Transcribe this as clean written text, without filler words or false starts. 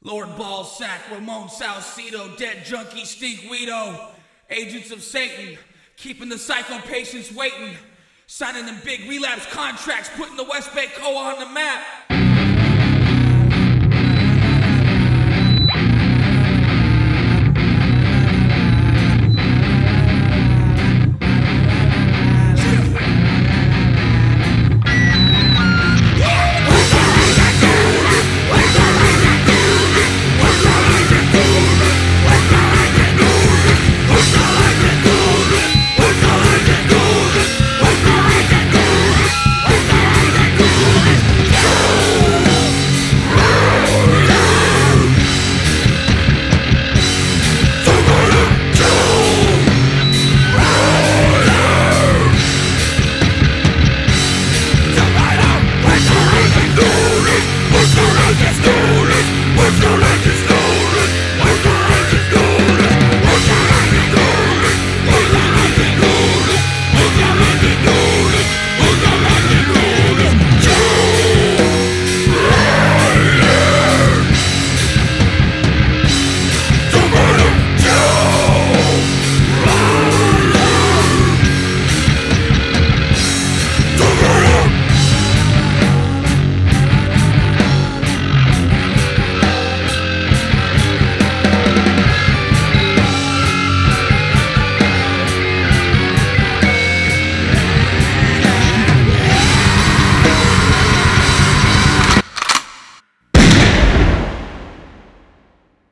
Lord Ballsack, Ramon Salcedo, Dead Junkie, Stink Guido, Agents of Satan, keeping the psycho patients waiting, signing them big relapse contracts, putting the West Bay Coa on the map.